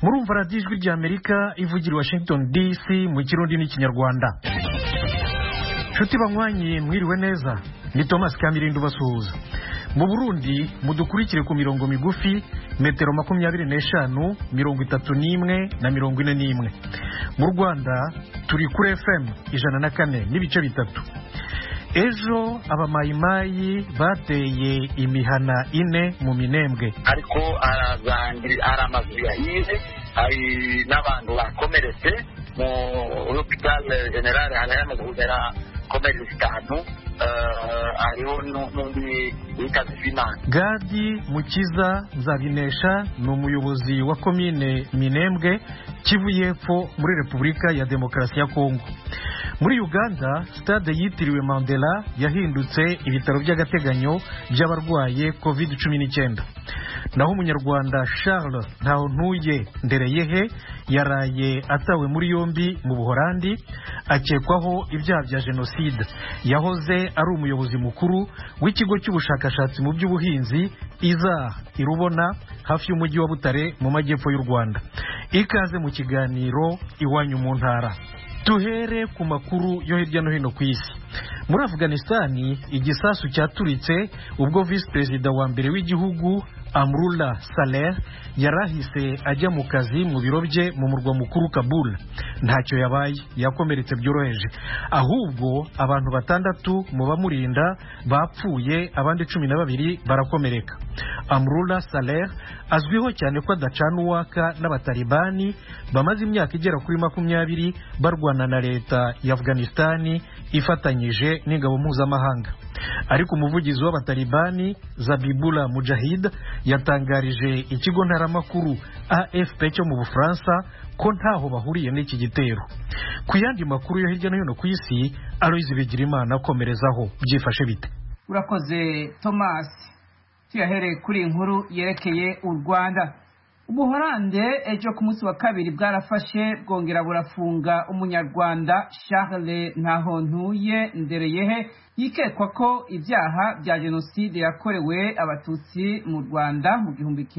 murumva radiyo ijwi ry'Amerika ivugira Washington DC mu kirundi n'ikinyarwanda. Nshuti banywanyi mwiriwe neza, ni Thomas Kamirindu basuhuza. Mu Burundi mudukurikire ku mirongo migufi metero 25, 31 na 41. Mu Rwanda turi kuri FM 104 n'ibice bitatu. Ejo abamayimayi bateye imihana 4 mu Minembwe, ariko aramazu yahiye, hari n'abantu bakomeretse mu hospital general hanyuma kugera komeretse 5. Hariho n'undi witaze Imana. Gadi Mukiza Nzabinesha ni umuyobozi wa komine Minembwe, Kivu y'Epfo muri Repubulika ya Demokarasi ya Kongo. Muri Uganda, stade yitiriwe Mandela yahindutse ibitaro by'agateganyo by'abarwaye COVID-19. Naho umunyarwanda Charles Ntahontuye Ndereyehe yaraye atawe muri yombi mu Buholandi akekwaho ibyaha bya jenoside. Yahoze ari umuyobozi mukuru w'ikigo cy'ubushakashatsi mu by'ubuhinzi Irubona hafi y'umujyi wa Butare mu majyepfo y'u Rwanda. Ikaze mu kiganiro Iwanyu mu Ntara. Tuhere ku makuru yo hirya no hino ku isi. Muri Afghanistani igisasu cyaturitse ubwo vice perezida wa mbere w'igihugu Amrullah Saleh yarahise ajya mu kazi mu biro bye mu murwa mukuru Kabul. Ntacyo yabaye, yakomeretse byoroheje. Ahubwo abantu 6 mu bamurinda bapfuye, abandi 12 barakomereka. Amrullah Saleh azwiho cyane ko adacana uwaka n'abatalibani bamaze imyaka igera kuri 20 barwana na leta ya Afghanistani ifatanyije n'ingabo mpuzamahanga. Ariko umuvugizi w'abatalibani Zabibullah Mujahid yatangarije ikigo ntaramakuru AFP cyo mu Bufaransa ko ntaho bahuriye n'iki gitero. Ku yandi makuru yo hirya no hino ku isi, Aloise Bigirimana akomerezaho. Byifashe bite? Urakoze Thomas. Tuyahere kuri inkuru yerekeye u Rwanda. Ubuholande ejo ku munsi wa kabiri bwarafashe bwongera burafunga umunyarwanda Charles Ntahontuye Ndereyehe yikekwa ko ibyaha bya jenoside yakorewe abatutsi mu Rwanda mu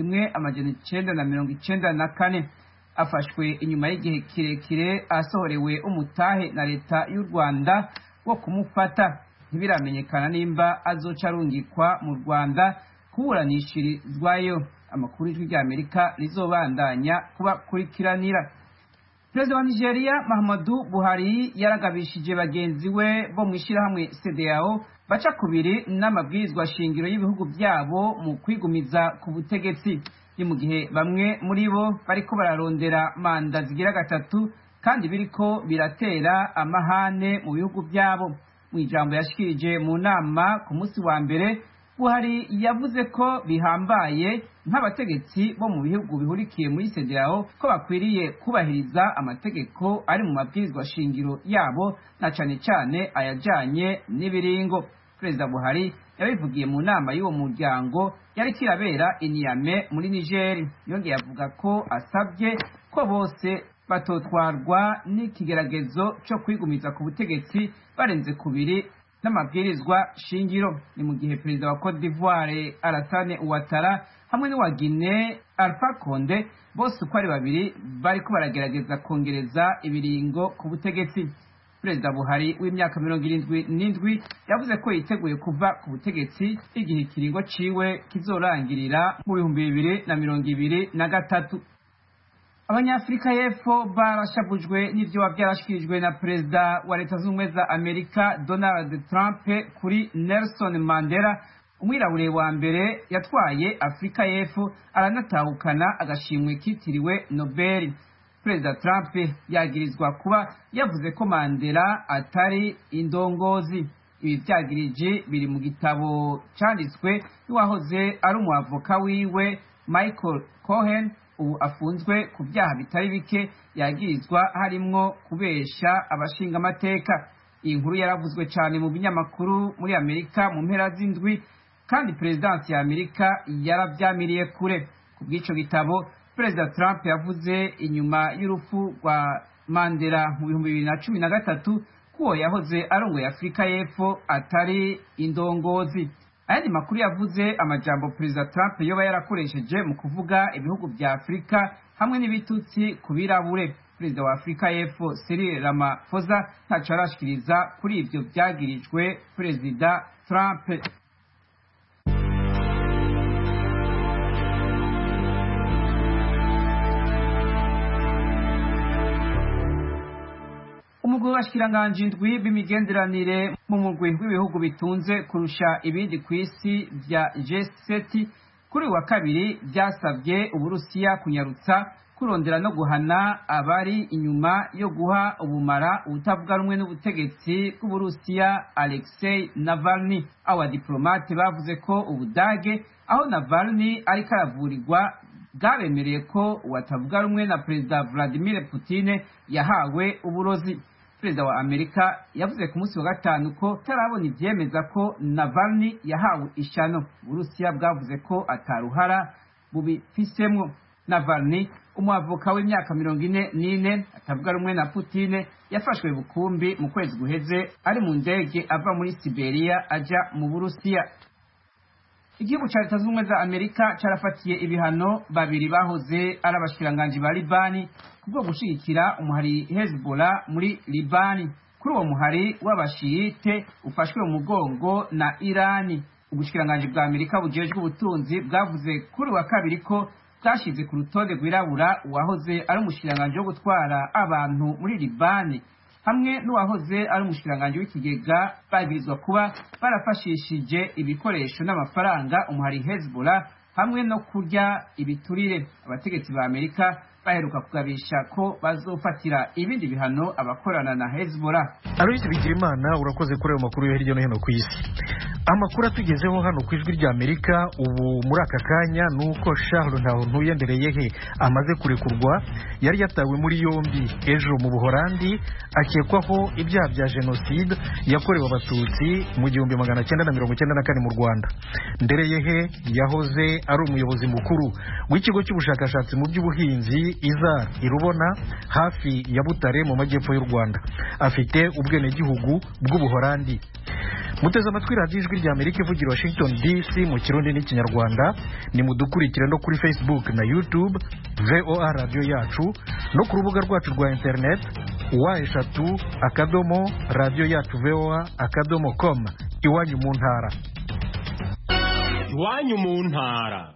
1994. Afashwe inyuma y'igihe kirekire asohorewe umutahe na leta y'u Rwanda wo kumufata. Ntibiramenyekana nimba azoca arungikwa mu Rwanda kuburanishirizwayo. Amakuru y'ijwi ry'Amerika rizobandanya kubakurikiranira. Perezida wa Nigeria Muhammadu Buhari yaragabishije bagenzi we bo mwishirahamwe CEDEAO baca kubiri n'amabwirizwa shingiro y'ibihugu byabo mu kwigumiza ku butegetsi. Ni mu gihe bamwe muri bo bariko bararondera manda zigira 3 kandi biriko biratera amahane mu bihugu byabo. Mu ijambo yashikirije mu nama ku munsi wa mbere, Buhari yavuze ko bihambaye nk'abategetsi bo mu bihugu bihurikiye muri CEDEAO ko bakwiriye kubahiriza amategeko ari mu mabwirizwa shingiro yabo, na cane cyane ayajanye n'ibiringo. Perezida Buhari yabivugiye mu nama y'uwo muryango yari kirabera i Niamey muri Niger. Yongeye avuga ko asabye ko bose batotwarwa n'ikigeragezo cyo kwigumiza ku butegetsi barenze kubiri n'amabwirizwa shingiro. Ni mu gihe perezida wa Cote d'Ivoire Alassane Ouattara hamwe n'uwa Guinée Alpha Condé bose uko ari babiri bariko baragerageza kongereza ibiringo ku butegetsi. Perezida Buhari w'imyaka 77 yavuze ko yiteguye kuva ku butegetsi igihe ikiringo ciwe kizorangirira mu 2023. Abanyafrika y'Epfo barashabujwe n'ivyo byarashikirijwe na perezida wa Leta Zunze za Amerika Donald Trump kuri Nelson Mandela, umwirabure wa mbere yatwaye Afrika y'Epfo aranatahukana agashimwe kitiriwe Nobel. Perezida Trump yagirizwa kuba yavuze ko Mandela atari indongozi. Ibi byagirije biri mu gitabo cyanditswe n'uwahoze ari umwavoka wiwe Michael Cohen, ubu afunzwe ku byaha bitari bike yagirizwa harimwo kubesha abashinga amateka. Iyi nkuru yaravuzwe cyane mu binyamakuru muri Amerika mu mpera z'indwi, kandi perezidansi ya Amerika yarabyamiriye kure. Ku bw'ico gitabo, Perezida Trump yavuze inyuma y'urupfu rwa Mandela mu 2013 ko yahoze arongoye Afrika y'Epfo atari indongozi. ayandi makuru yavuze amajambo Perezida Trump yoba yarakoresheje mu kuvuga ibihugu vya Afrika hamwe n'ibitutsi ku birabure. Perezida wa Afrika y'Epfo Cyril Ramaphosa ntaco arashikiriza kuri ivyo vyagirijwe Perezida Trump. Umugwi w'abashikiranganji indwi b'imigenderanire mu mugwi w'ibihugu bitunze kurusha ibindi kw'isi vya G7 kuri wa kabiri vyasavye Uburusiya kunyarutsa kurondera no guhana abari inyuma yo guha ubumara ubutavuga rumwe n'ubutegetsi bw'Uburusiya Alexei Navalny. Abadiplomate bavuze ko Ubudage aho Navalny ariko aravurirwa bwabemereye ko uwatavuga rumwe na Perezida Vladimir Putin yahawe uburozi. Perezida wa Amerika yavuze ku munsi wa gatanu ko tarabona ivyemeza ko Navalny yahawe ishano. Uburusiya bwavuze ko ataruhara bubifisemwo. Navalny umwavoka w'imyaka 44 atavuga rumwe na Putin yafashwe bukumbi mu kwezi guheze ari mu ndege ava muri Siberia aja mu Burusiya. Igihugu ca Leta Zunze Ubumwe za Amerika carafatiye ibihano babiri bahoze ari abashikiranganji ba Libani kubwo gushigikira umuhari Hezbollah muri Libani. Kuri uwo muhari w'abashiyite ufashwe mu mugongo na Irani, ubushikiranganji bwa Amerika bujejwe ubutunzi bwavuze kuri wa kabiri ko bwashize ku rutonde rwirabura uwahoze ari umushikiranganji wo gutwara abantu muri Libani hamwe n'uwahoze ari umushikiranganji w'ikigega bagirizwa kuba barafashishije ibikoresho n'amafaranga umuhari Hezbollah hamwe no kurya ibiturire. Abategetsi ba Amerika baheruka kugabisha ko bazofatira ibindi bihano abakorana na Hezbollah. Aloyse Bigirimana urakoze kuri ayo makuru yo hirya no hino ku isi. Amakuru atugezeho hano ku ijwi rya Amerika ubu muri aka kanya nuko Charles Ntawuntuyendereyehe amaze kurekurwa. Yari yatawe muri yombi ejo mu Buholandi akekwaho ibyaha bya genocide yakorewe abatutsi mu 1994 mu Rwanda. Ndereyehe yahoze ari umuyobozi mukuru w'ikigo cy'ubushakashatsi mu by'ubuhinzi Izar Irubona hafi ya Butare mu majyepfo y'u Rwanda. Afite ubwenegihugu bw'Ubuholandi. Muteze amatwi radiyo ijwi rya Amerika ivugira Washington DC mu Kirundi n'Ikinyarwanda. Ni mudukurikire no kuri Facebook na YouTube VOA Radio yacu no ku rubuga rwacu rwa internet wa@radio-yacu-voa.com. Iwanyu mu ntara. Iwanyu mu ntara.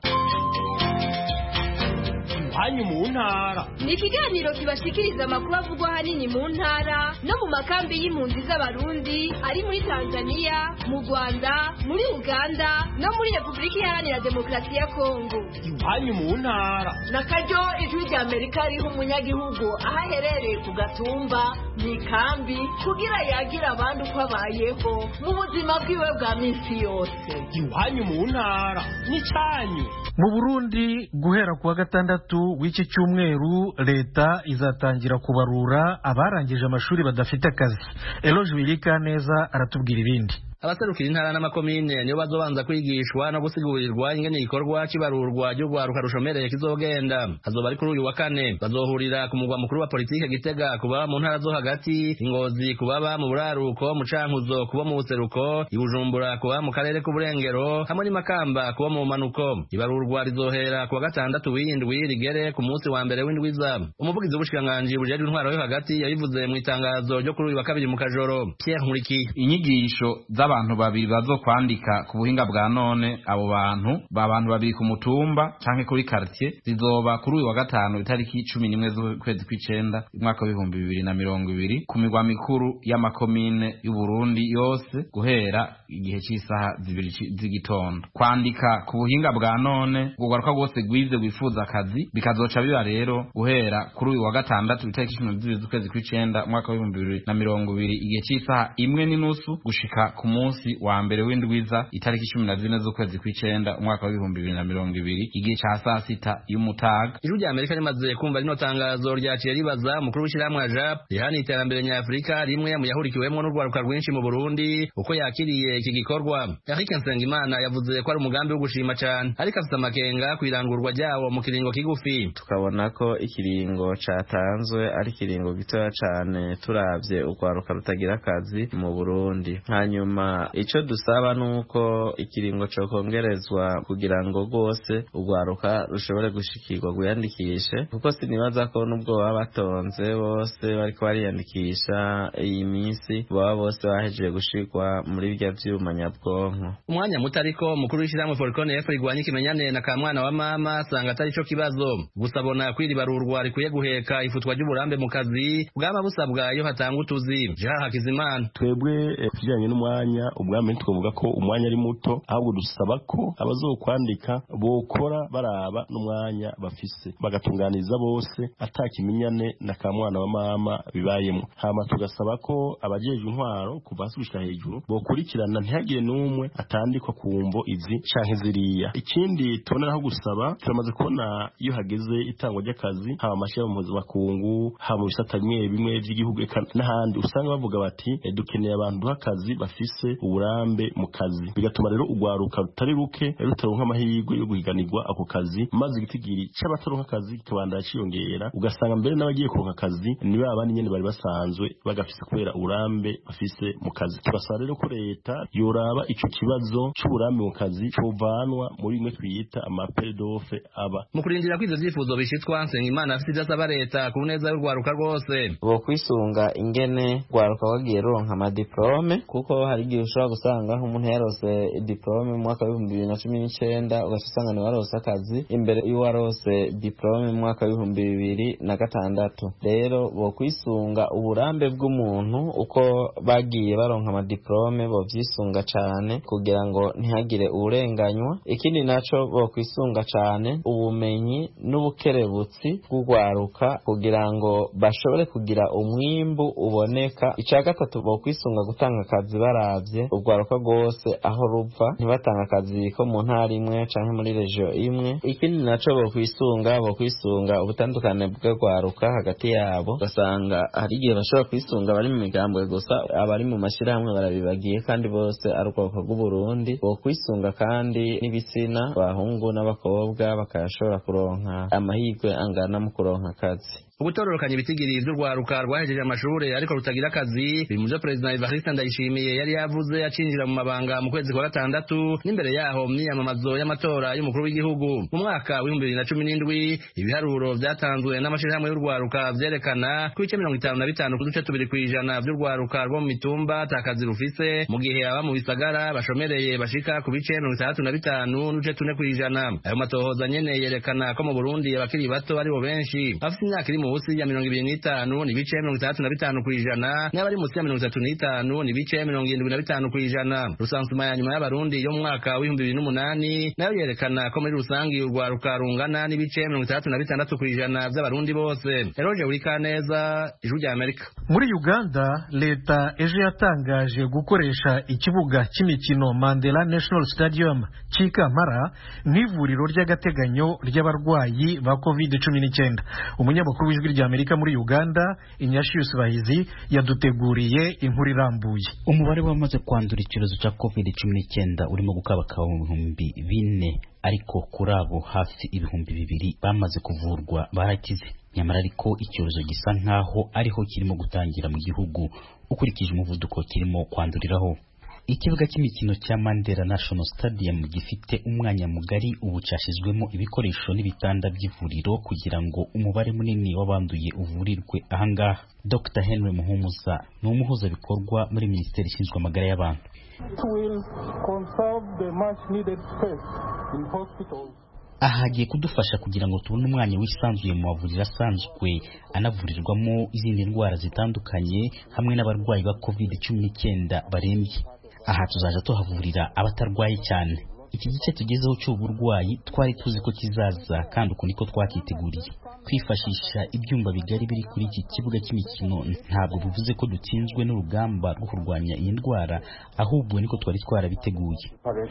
Iwanyu mu ntara ni ikiganiro kibashikiriza amakuru avugwa hanini mu ntara no mu makambi y'impunzi z'abarundi ari muri Tanzania, mu Rwanda, muri Uganda no muri Repubulika Iharanira Demokarasi ya Kongo. Iwanyu mu ntara na karyo ijwi rya Amerika riho umunyagihugu aho aherereye ku gatumba mu ikambi kugira yagira abandi uko abayeho mu buzima bwiwe bwa minsi yose. Iwanyu mu ntara ni cyanyu. Mu Burundi guhera kuwa gatandatu w'iki cyumweru leta izatangira kubarura abarangije amashuri badafite akazi. Eloge Wilikaneza aratubwira ibindi. Abaserukira intara n'amakomine niyo bazobanza kwigishwa no gusigurirwa ingene igikorwa kibarurwa ry'urwaruka rushomereye kizogenda. Hazoba ari kuri uyu wa kane bazohurira ku mugwa mukuru wa politike Gitega kuba mu ntara zo hagati, Ingozi kubaba mu buraruko, mu Cankuzo kuba mu buseruko, Ibujumbura kuba mu karere k'uburengero, hamwe ni Makamba kuba mu manuko. Ibarurwa rizohera kuwa gatandatu w'indwi rigere ku munsi wa mbere w'indwiza. Umuvugizi w'ubushikiranganji bujejwe intwaro yo hagati yabivuze mu itangazo ryo kuri uyu wa kabiri mu Kajoro. Pierre Nkurikiye. Inyigisho abantu babiri bazokwandika ku buhinga bwa none, abo bantu babiri ku mutumba canke kuri quartier zizoba kuri uyu wa gatanu itariki 11 z'ukwezi kw'icenda umwaka wa 2020 ku migwa mikuru y'amakomine y'u Burundi yose guhera igihe cy'isaha 2 z'igitondo. Kwandika ku buhinga bwa none ugaruka gose gwize wifuza akazi bikazoca biba rero guhera kuri uyu wa gatandatu itariki 12 z'ukwezi kw'icenda umwaka wa 2020 igihe cy'isaha 1:30 gushika ku munsi wa mbere w'indwiza itariki 14 z'ukwezi kw'icenda umwaka wa 2020 igihe ca saa sita y'umutaga. Ijwi rya Amerika rimaze kumva rino tangazo ryaciye ribaza umukuru w'ishyirahamwe JAP rihana iterambere nyafurika rimwe mu yahurikiwemwo n'urwaruka rwinshi mu Burundi uko yakiriye iki gikorwa. Eric Nsengimana yavuze ko ari umugambi wo gushima cyane ariko afite amakenga kwirangurwa ryawo mu kiringo kigufi. Tukabona ko ikiringo catanzwe ari kiringo gitoya cane turavye urwaruka rutagira akazi mu Burundi. Hanyuma hama ico dusaba nuko ikiringo co kongerezwa kugira ngo rwose urwaruka rushobore gushikirwa gwiyandikishe, kuko sinibaza ko nubwo baba batonze bose bariko bariyandikisha iyi minsi baba bose bahejeje gushirwa muri bya vyuma nyabwonko. Umwanya muto ariko mukuru w'ishyirahamwe Forcon F rigwanya ikimenyane na kamwana wa mama asanga atari co kibazo, gusa abona kwiribarurwa rikwiye guheka ifutwa ry'uburambe mu kazi bwaba busabwa iyo hatanga utuzi. Jean Hakizimana: twebwe kijanye n'umwanya ubwambe twovuga ko umwanya ari muto, ahubwo dusaba ko abazokwandika bokora baraba n'umwanya bafise bagatunganiza bose atakimenyane na kamwana wa mama bibayemo. Hama tugasaba ko abajeje intwaro kuva hasi gushika hejuru bokurikirana ntihagire n'umwe atandikwa ku mvo izi canke ziriya. Ikindi tuboneraho gusaba, turamaze kubona iyo hageze itangwa ry'akazi haba amashira mu mpuzamakungu haba mu bisata bimwe vy'igihugu n'ahandi usanga bavuga bati dukeneye abantu duha akazi bafise uburambe mu kazi, bigatuma rero urwaruka rutari ruke rutaronka amahirwe yo guhiganirwa ako kazi, maze igitigiri c'abataronka akazi kikabandanya ciyongera, ugasanga mbere n'abagiye kuronka akazi nibo abandi nyene bari basanzwe bagafise kubera uburambe bafise mu kazi. Turasaba rero ko leta yoraba ico kibazo c'uburambe mu kazi covanwa muri bimwe twita amapel d'offre aba. Mu kurindira ko ivyo vyifuzo bishitswa, Nsengimana afite ivyo asaba leta ku neza y'urwaruka rwose. Bo kwisunga ingene rwaruka wagiye ruronka amadiplome, kuko hari igihe ushobora gusanga nk'umuntu yarose diplome mu mwaka wa 2019 ugasanga ni warose akazi imbere y'uwarose diplome mu mwaka wa 2006. Rero bo kwisunga uburambe bw'umuntu uko bagiye baronka amadiplome, bo vyisunga cane kugira ngo ntihagire urenganywa. Ikindi naco bo kwisunga cane ubumenyi n'ubukerebutsi bw'urwaruka kugira ngo bashobore kugira umwimbu uboneka. Ica gatatu bo kwisunga gutanga akazi baravye urwaruka rwose aho ruva, ntibatanga akazi ko mu ntara imwe canke muri region imwe. Ikindi naco bo kwisunga ubutandukane bw'urwaruka hagati yabo, ugasanga hari igihe bashobora kwisunga bari mu migambwe gusa, abari mu mashirahamwe barabibagiye kandi bose ari urwaruka rw'Uburundi. Bo kwisunga kandi n'ibitsina, abahungu n'abakobwa bakashobora kuronka amahirwe angana mu kuronka akazi. Ubutororokanya ibitigiri vy'urwaruka rwahejeje amashure ariko rutagira akazi biri mu vyo President Evariste Ndayishimiye yari yavuze acinjira mu mabanga mu kwezi kwa gatandatu, n'imbere yaho myiyamamazo y'amatora y'umukuru w'igihugu mu mwaka wa 2017. Ibiharuro vyatanzwe n'amashirahamwe y'urwaruka vyerekana ko 55 kuduce 2% vy'urwaruka rwo mu mitumba atakazi rufise, mu gihe aba mu bisagara bashomereye bashika ku bice 65.4%. Ayo matohoza nyene yerekana ko mu Burundi abakiri bato ari bo benshi, bafite imyaka iri munsi ya 25 ni bice 35%, n'abari munsi ya 35 ni bice 75%. Rusansuma ya nyuma y'abarundi yo mu mwaka wa 2008 nayo yerekana ko muri rusangi urwaruka rungana n'ibice 36% by'abarundi bose. Eroje Urikaneza, Ijwi rya Amerika. Muri Uganda leta ejo yatangaje gukoresha ikibuga cy'imikino Mandela National Stadium cy'Ikampala nk'ivuriro ry'agateganyo ry'abarwayi ba COVID-19. Umunyamakuru w'Ijwi rya Amerika muri Uganda Inyashius Bahizi yaduteguriye inkuru irambuye. Umubare w'abamaze kwandura icyorezo cya COVID-19 urimo gukabakaba mu 4,000, ariko kuri abo hafi 2,000 bamaze kuvurwa barakize. Nyamara ariko icyorezo gisa nkaho ariho kirimo gutangira mu gihugu ukurikije umuvuduko kirimo kwanduriraho. Ikibuga cy'imikino cya Mandela National Stadium gifite umwanya mugari, ubu cyashizwemo ibikoresho n'ibitanda by'ivuriro kugira ngo umubare munini w'abanduye uvurirwe ahangaha. Dr. Henry Muhumuza ni umuhuza bikorwa muri Minisiteri ishinzwe amagara y'abantu. Aha hagiye kudufasha kugira ngo tubone umwanya wisanzuye mu mavuriro asanzwe anavurirwamo izindi ndwara zitandukanye hamwe n'abarwayi ba COVID-19 barembye. Aha tuzaja tuhavurira abatarwaye cyane. Iki gice tugezeho cy'uburwayi twari tuzi ko kizaza, kandi uko niko twakiteguriye. Kwifashisha ibyumba bigari biri kuri iki kibuga cy'imikino ntabwo bivuze ko dutsinzwe n'urugamba rwo kurwanya iyi ndwara, ahubwo niko twari twarabiteguye.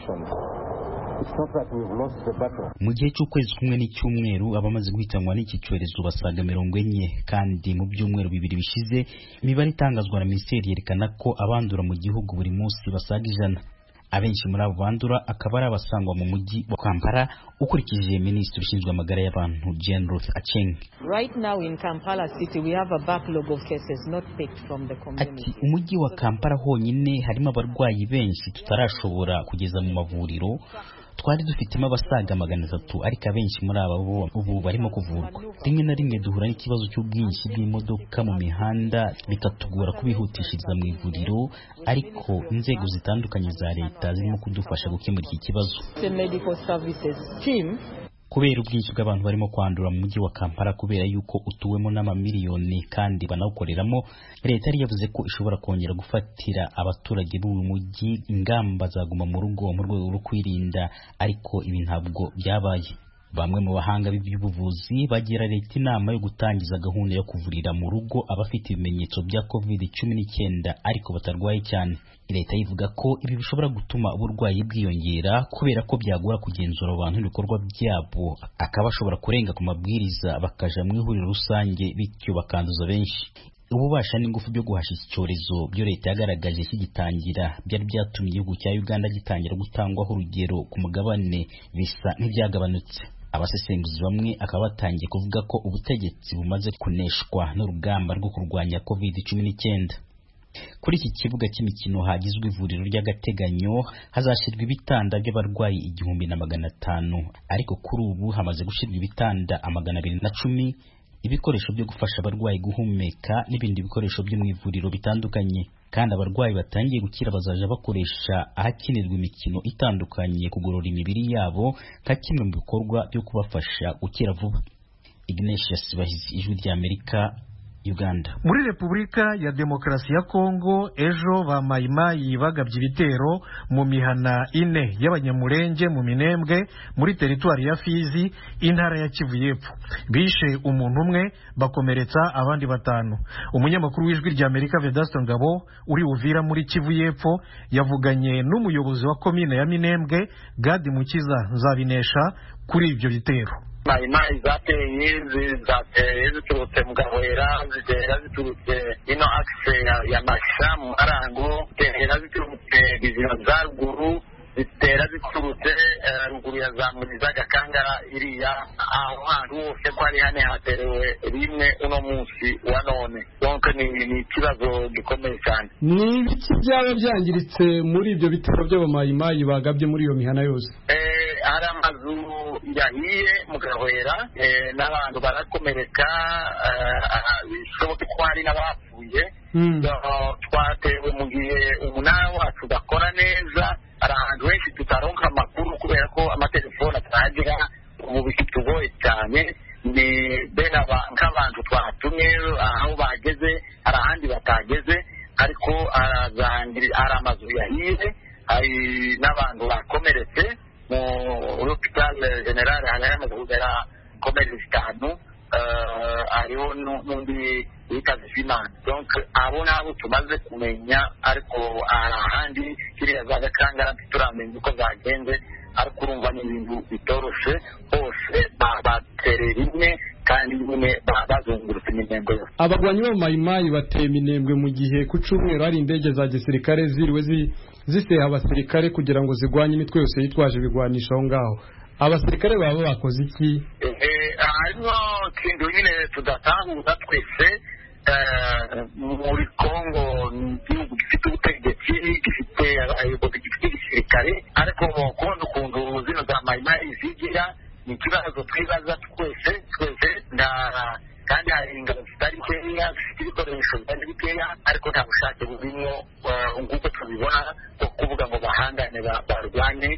Mu gihe cy'ukwezi kumwe n'icyumweru abamaze guhitanwa n'iki cyorezo basaga 40, kandi mu byumweru 2 bishize imibare itangazwa na Minisiteri yerekana ko abandura mu gihugu buri munsi basaga 100. abenshi muri abo bandura akaba ari abasangwa mu mujyi wa Kampala ukurikije minisitiri ushinzwe amagara y'abantu Jane Ruth Aceng. Right now in Kampala city we have a backlog of cases not picked from the community. Umujyi wa Kampala honyine harimo abarwayi benshi tutarashobora kugeza mu mavuriro. Twari dufitemo abasaga 300 ariko abenshi muri aba ubu barimo kuvurwa. Rimwe na rimwe duhura n'ikibazo cy'ubwinshi bw'imodoka mu mihanda bitatugora kubihutishiriza mu ivuriro, ariko inzego zitandukanye za leta zirimo kudufasha gukemura iki kibazo. The medical services team kubera ubwinshi bw'abantu barimo kwandura mu mujyi wa Kampala kubera yuko utuwemo n'amamiliyoni kandi banawukoreramo, leta yari yavuze ko ishobora kongera gufatira abaturage b'uyu mujyi ingamba zaguma mu rugo mu rwego rwo kwirinda, ariko ibi ntabwo byabaye. Bamwe mu bahanga b'iby'ubuvuzi bagira leta inama yo gutangiza gahunda yo kuvurira mu rugo abafite ibimenyetso bya COVID-19 ariko batarwaye cyane. Leta ivuga ko ibi bishobora gutuma uburwayi bwiyongera kubera ko byagora kugenzura abantu ibikorwa byabo, akaba ashobora kurenga ku mabwiriza bakaja mu ihuriro rusange bityo bakanduza benshi. Ububasha n'ingufu byo guhasha iki cyorezo byo leta yagaragaje kigitangira byari byatumye igihugu cya Uganda gitangira gutangwaho urugero ku mugabane bisa nk'ibyagabanutse. Abasesenguzi bamwe akaba batangiye kuvuga ko ubutegetsi bumaze kuneshwa n'urugamba rwo kurwanya COVID-19. Kuri iki kibuga cy'imikino hagizwe ivuriro ry'agateganyo hazashirwa ibitanda by'abarwayi 1500, ariko kuri ubu hamaze gushirwa ibitanda 210, ibikoresho byo gufasha abarwayi guhumeka n'ibindi bikoresho byo mu ivuriro bitandukanye. Kandi abarwayi batangiye gukira bazaje bakoresha ahakinirwa imikino itandukanye kugorora imibiri yabo nka kimwe mu bikorwa byo kubafasha gukira vuba. Ignatius Bahizi, Ijwi ry'Amerika, Uganda. Muri Repubulika ya Demokarasi ya Kongo ejo ba Mayimayi bagabye ibitero mu mihana 4 y'abanyamurenge mu Minembwe muri teritwari ya Fizi, intara ya Kivu y'Epfo. Bishe umuntu umwe bakomeretsa abandi 5. Umunyamakuru w'Ijwi ry'Amerika Vedasto Ngabo uri Uvira muri Kivu y'Epfo yavuganye n'umuyobozi wa komine ya Minembwe Gadi Mukiza Nzabinesha kuri ibyo bitero. Mayimayi zateye ziturutse mu Gahwera, zitera ziturutse ino akise ya Masha mu Marango, zitera ziturutse bizira za ruguru, zitera ziturutse ruguru ya za Muniza Gakangara iriya aho hantu hose ko ari hane haterewe rimwe uno munsi wa none. Donc ni ikibazo gikomeye cyane. Ni ibiki byaba byangiritse muri ibyo bitero by'abamayimayi bagabye muri iyo mihana yose? Hari amazu yahiye mu Gahwera, n'abantu barakomereka, bishoboka ko hari n'abapfuye. Twatewe mu gihe umunara wacu udakora neza, hari ahantu henshi tutaronka amakuru kubera ko amatelefone atagira, ubu bitugoye cyane. Ni bene nk'abantu twatumye aho bageze hari ahandi batageze, ariko hari amazu yahiye, hari n'abantu bakomeretse mu hospital general hanyuma kugera komedi 5, hariho n'undi witaze Imana. Donc abo nabo tumaze kumenya, ariko ahandi kiriya za Gakangara turamenya uko zagenze, ariko urumva ni ibintu bitoroshe, bose baterera rimwe kandi nyine bazungurutse Minembwe yose. Abagwanyi b'Amayimayi bateye Minembwe mu gihe ku cyumweru hari indege za gisirikare ziriwe ziseha abasirikare kugira ngo zigwanye imitwe yose yitwaje ibigwanisha aho ngaho. Abasirikare babo bakoze iki? Harimo kintu nyine tudatahura twese. Muri Kongo igihugu gifite ubutegetsi, gifite abayobozi, gifite igisirikare, ariko kubona ukuntu zino za Mayimayi zigira ni ikibazo twibaza twese kandi hari ingabo zitari nkeya, zifite ibikoresho bitari bikeya, ariko nta bushake burimo nk'uko tubibona bwo kuvuga ngo bahangane barwane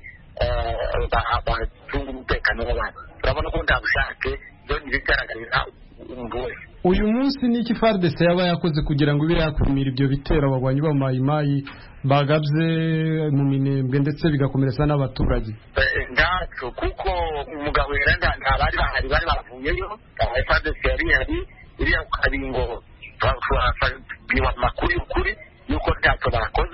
bacunga umutekano w'abantu. Turabona ko nta bushake, byo ntibigaragarira umuntu wese. Uyu munsi ni iki FARDC yaba yakoze kugira ngo ibe yakumira ibyo bitero abagwanyi b'Amayimayi bagabye mu Minembwe ndetse bigakomeretsa n'abaturage? Ndacu kuko umugabo yeranda ntabari bari bavuyeyo, FARDC yari iriya kabingo biwa makuru y'ukuri yuko ntacyo bakoze,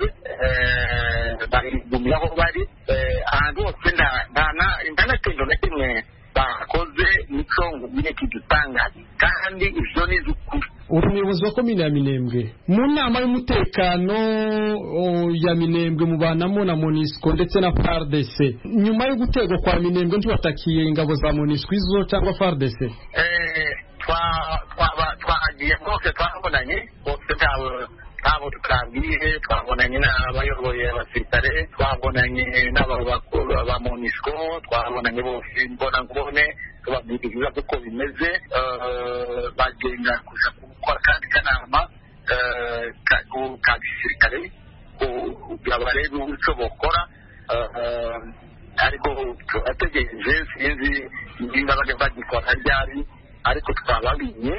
bari gumyaho bari ahantu hose ndana kendo na kimwe bakoze nico ngubine kidutangaje kandi ivyo ni zukuri. Umuyobozi wa komine ya Minembwe mu nama y'umutekano ya Minembwe mubanamo na MONUSCO ndetse na FARDC nyuma yo gutegwa kwa Minembwe ntibatakiye ingabo za MONUSCO izo cyangwa FARDC twagiye bose twabonanye bose abo tukabwiye twabonanye n'abayoboye abasirikare twabonanye n'abakuru ba MONUSCO twabonanye bose mbona ngone tubabwira ibibazo uko bimeze bagenda kuja gukora kandi kanama ka gisirikare kugira barebe icyo bokora ariko turategereje sinzi nimba bagikora ryari ariko twababwiye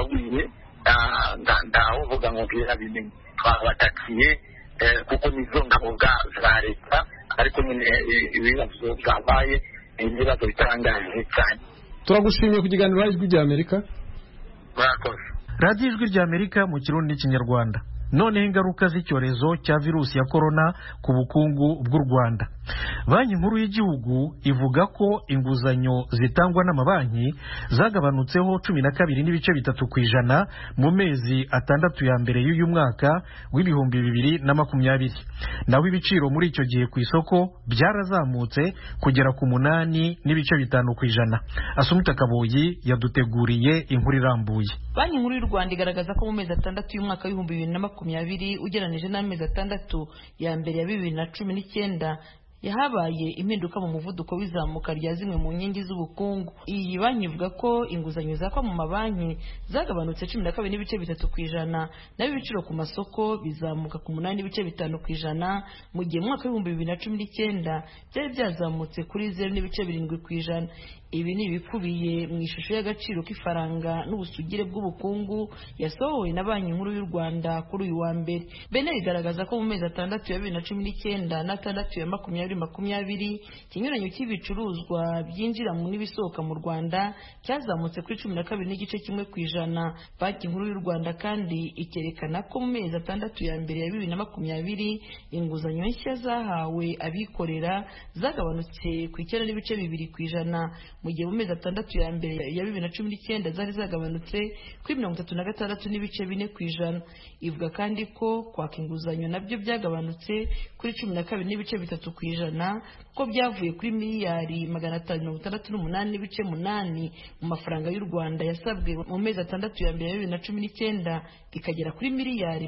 ndavuga ngo birabimenye twabatakiye kuko nizo ngabo za leta ariko nyine ibibazo byabaye ibibazo bitangaje cyane. Turagushimiye ku kiganiro Ijwi rya Amerika. Murakoze. Radio Ijwi rya Amerika mu Kirundi n'Ikinyarwanda. Noneho ingaruka z'icyorezo cya virusi ya korona ku bukungu bw'u Rwanda. Banki nkuru y'igihugu ivuga ko inguzanyo zitangwa n'amabanki zagabanutseho 12.3% mu mezi atandatu ya mbere y'uyu mwaka w'ibihumbi 2020. Naho ibiciro muri icyo gihe ku isoko byarazamutse kugera ku 8.5%. Asumta Kaboyi yaduteguriye inkuru irambuye. Banki nkuru y'u Rwanda igaragaza ko mu mezi atandatu y'umwaka w'ibihumbi 2020 ugereranije n'amezi atandatu ya mbere ya 2019 yahabaye impinduka mu muvuduko w'izamuka rya zimwe mu nkingi z'ubukungu. Iyi banki ivuga ko inguzanyo zakwa mu mabanki zagabanutse 12.3%, naho ibiciro ku masoko bizamuka ku 8.5%, mu gihe mu mwaka w'ibihumbi 2019 byari byazamutse kuri 0.7%. Ibi ni ibikubiye mu ishusho y'agaciro k'ifaranga n'ubusugire bw'ubukungu yasohowe na Banki Nkuru y'u Rwanda kuri uyu wa mbere. Bene igaragaza ko mu mezi atandatu ya 2019 na atandatu ya 2020 ikinyuranyo cy'ibicuruzwa byinjira mu n'ibisohoka mu Rwanda cyazamutse kuri 12.1%. Banki Nkuru y'u Rwanda kandi ikerekana ko mu mezi atandatu ya mbere ya 2020 inguzanyo nshya zahawe abikorera zagabanutse ku 9.2%. Mu gihe mu mezi atandatu ya mbere ya 2019 zari zagabanutse kuri 36.4%. Ivuga kandi ko kwaka inguzanyo nabyo byagabanutse kuri 12.3%, kuko byavuye kuri miliyari 568.8 mu mafaranga y'u Rwanda yasabwe mu mezi atandatu ya mbere ya 2019 bikagera kuri miliyari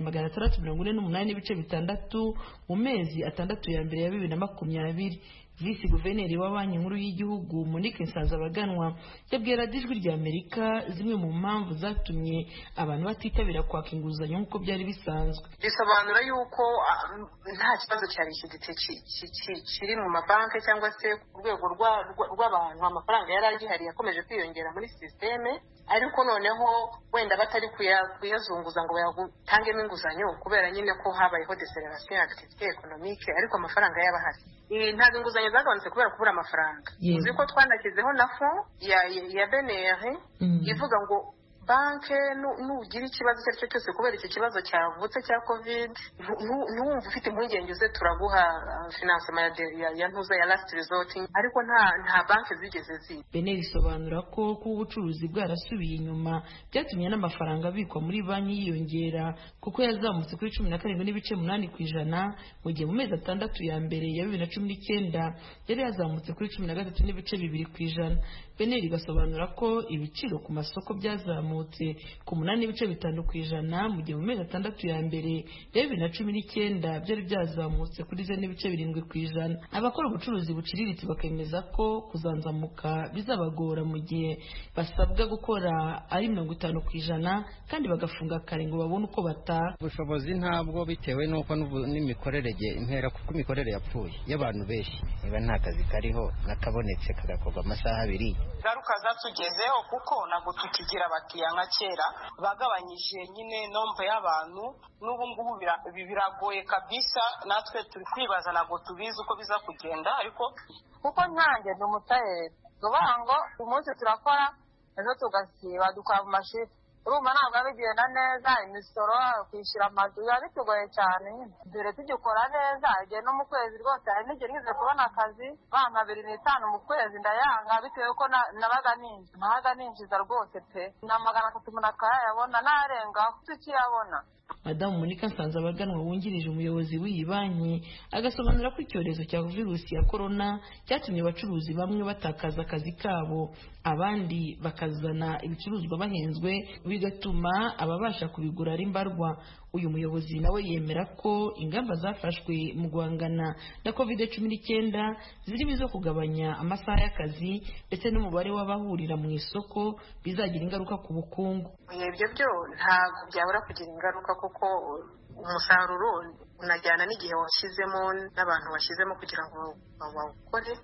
648.6 mu mezi atandatu ya mbere ya 2020. Visi Guverineri wa Banki Nkuru y'Igihugu Monique Nsanzabaganwa yabwira Ijwi rya Amerika zimwe mu mpamvu zatumye abantu batitabira kwaka inguzanyo nk'uko byari bisanzwe. Bisobanura yuko nta kibazo cyari kiri mu mabanki cyangwa se ku rwego rw'abantu, amafaranga yari agihari yakomeje kwiyongera muri systeme, ariko noneho wenda batari kuyazunguza ngo bayatangemo inguzanyo kubera nyine ko habayeho deceleration activité économique, ariko amafaranga y'abahari. Ntabwo inguzanyo zagabanutse kubera kubura amafaranga. Uzi ko twanakizeho na fond ya BNR ivuga ngo banke nugira ikibazo icyo ari cyo cyose kubera iki kibazo cyavutse cya covid ntuwumva ufite impungenge uze turaguha financement ya ntuza ya last resort, ariko nta banke zigeze ziba. Bene bisobanura ko ubucuruzi bwarasubiye inyuma byatumye n'amafaranga abikwa muri banki yiyongera kuko yazamutse kuri 17.8%, mu gihe mu mezi atandatu ya mbere ya 2019 yari yazamutse kuri 13.2%. Bene rigasobanura ko ibiciro ku masoko byazamutse ku 8.5%, mu gihe mu mezi atandatu ya mbere ya 2019 byari byazamutse kuri 0.7%. Abakora ubucuruzi buciriritse bakemeza ko kuzanzamuka bizabagora mu gihe basabwa gukora ari 50% kandi bagafunga kare ngo babone uko bataha. Ubushobozi ntabwo bitewe n'uko n'imikorere impera kuko imikorere yapfuye y'abantu benshi, niba nta kazi kariho nakabonetse kagakorwa amasaha 2. Garuka zatugezeho kuko ntabwo tukigira abakiriya nka kera, bagabanyije nyine nombre y'abantu, n'ubu ngubu biragoye kabisa. Natwe turi kwibaza, ntabwo tubizi uko biza kugenda, ariko kuko ntange n'umutayeri tuvuga ngo umunsi turakora ejo tugasiba dukora mu mashuri, urumva ntabwo bigenda neza, imisoro kwishyura amazu biba bitugoye cyane. Dore tugikora neza igihe no mu kwezi rwose hari n'igihe ngize kubona akazi bampa 2,500 mu kwezi ndayanga bitewe ko nabaga ninjiza rwose pe na 300 umuntu akayabona narengaho tukiyabona. Madamu Monica Nsanzabaganwa wungirije umuyobozi w'iyi banki agasobanura ko icyorezo cya virusi ya corona cyatumye abacuruzi bamwe batakaza akazi kabo, abandi bakazana ibicuruzwa bahenzwe bigatuma ababasha kubigura ari mbarwa. Uyu muyobozi nawe yemera ko ingamba zafashwe mu guhangana na COVID-19 zirimo izo kugabanya amasaha y'akazi ndetse n'umubare w'abahurira mu isoko bizagira ingaruka ku bukungu. Ibyo byo ntabwo byabura kugira ingaruka kuko umusaruro unajyana n'igihe washyizemo n'abantu washyizemo kugira ngo bawukore.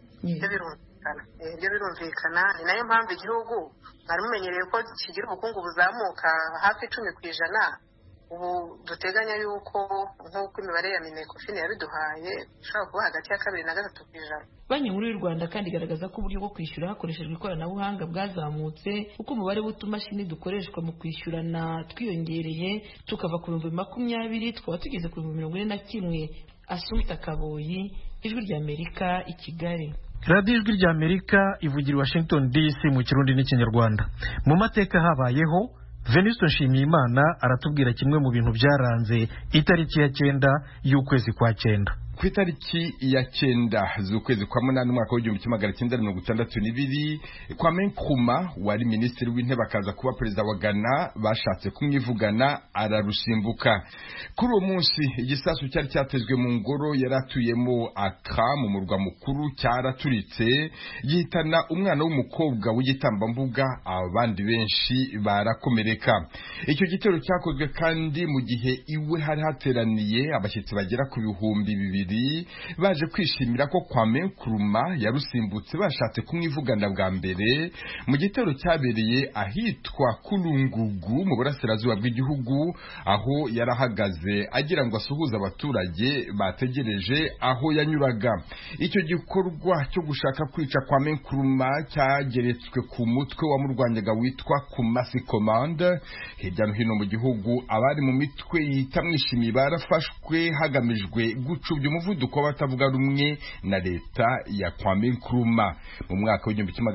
Ibyo birumvikana ni nayo mpamvu igihugu mwari mumenyereye ko kigira ubukungu buzamuka hafi 10%. Ubu duteganya yuko nk'uko imibare ya Minecofin yabiduhaye ushobora kuba hagati ya 2 na 3%. Banki Nkuru y'u Rwanda kandi igaragaza ko uburyo bwo kwishyura hakoreshejwe ikoranabuhanga bwazamutse kuko umubare w'utumashini dukoreshwa mu kwishyurana twiyongereye tukava ku 2020 twaba tugeze ku 2041. Assumpta Kaboyi, Ijwi ry'Amerika i Kigali. radiyo ijwi ry'Amerika ivugira i Washington DC mu Kirundi n'Ikinyarwanda. Mu mateka habayeho Venuste Nshimiyimana aratubwira kimwe mu bintu byaranze itariki ya 9 y'ukwezi kwa 9. Ku itariki ya 9 z'ukwezi kwa 8 umwaka w'1962 Kwame Nkrumah wari minisitiri w'intebe akaza kuba perezida wa Ghana bashatse kumwivugana ararusimbuka. Kuri uwo munsi igisasu cyari cyatezwe mu ngoro yaratuyemo Accra mu murwa mukuru cyaraturitse gihitana umwana w'umukobwa w'igitambambuga, abandi benshi barakomereka. Icyo gitero cyakozwe kandi mu gihe iwe hari hateraniye abashyitsi bagera ku 2,000 baje kwishimira ko Kwame Nkrumah yarusimbutse bashatse kumwivugana bwa mbere mu gitero cyabereye ahitwa Kulungugu mu burasirazuba bw'igihugu, aho yarahagaze agira ngo asuhuze abaturage bategereje aho yanyuraga. Icyo gikorwa cyo gushaka kwica Kwame Nkrumah cyageretswe ku mutwe wamurwanyaga witwa Kumasi Command. Hirya no hino mu gihugu abari mu mitwe yitamwishimiye barafashwe hagamijwe gucubya umuvuduko w'abatavuga rumwe na leta ya Kwame Nkrumah. Mu mwaka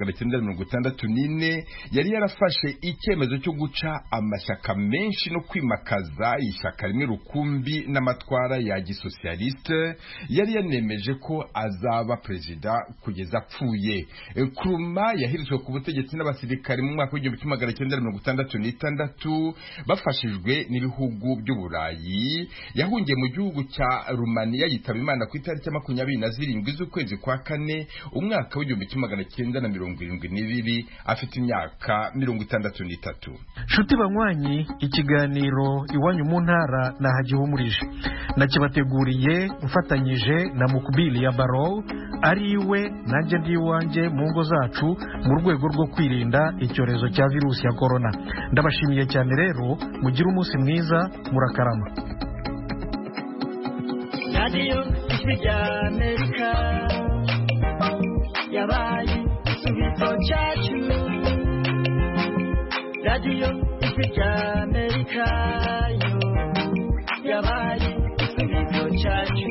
w'1964 yari yarafashe icyemezo cyo guca amashyaka menshi no kwimakaza ishyaka rimwe rukumbi n'amatwara ya gisosialiste. Yari yanemeje ko azaba perezida kugeza apfuye. Nkrumah yahirizwe ku butegetsi n'abasirikare mu mwaka w'1966 bafashijwe n'ibihugu by'Uburayi. Yahungiye mu gihugu cya Rumania yitaba Imana ku itariki 27 z'ukwezi kwa 4 umwaka w'1972 afite imyaka 63. Shuti banywanyi, ikiganiro iwanyu mu ntara nahagihumurije nakibateguriye mfatanyije na Mukubili ya Barrow ari iwe nanjye ndi iwanjye mu ngo zacu mu rwego rwo kwirinda icyorezo cya virusi ya corona. Ndabashimiye cyane rero, mugire umunsi mwiza, murakarama. Radio Ijwi ry'Amerika yabaye igisubizo cyacu. Radio Ijwi ry'Amerika yo yabaye igisubizo cyacu.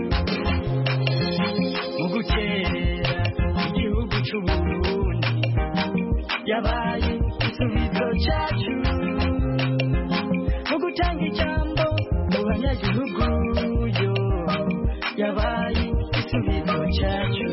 Mu gutera igihugu cy'u Burundi yabaye igisubizo cyacu. Mu gutanga ijambo mu banyagihugu yo yabaye igisubizo cyacu.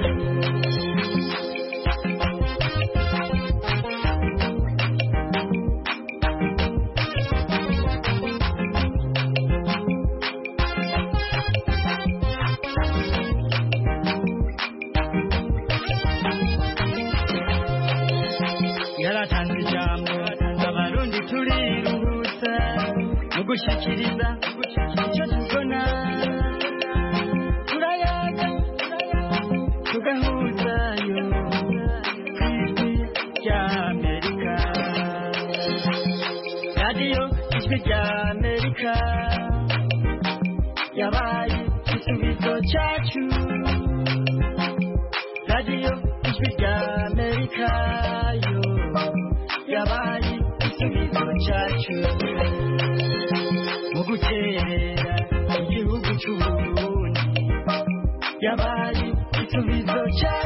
Yaratanze ijambo abarundi turiruhutsa mu gushyikiriza icyo tubona. Turayaga tugahuzayo ku Ijwi ry'Amerika. Radio Ijwi ry'Amerika yabaye igisubizo cyacu. Radio Ijwi ry'Amerika yo yabaye igisubizo cyacu. cyacu mu guterera igihugu cy'uburundi yabaye igisubizo cyacu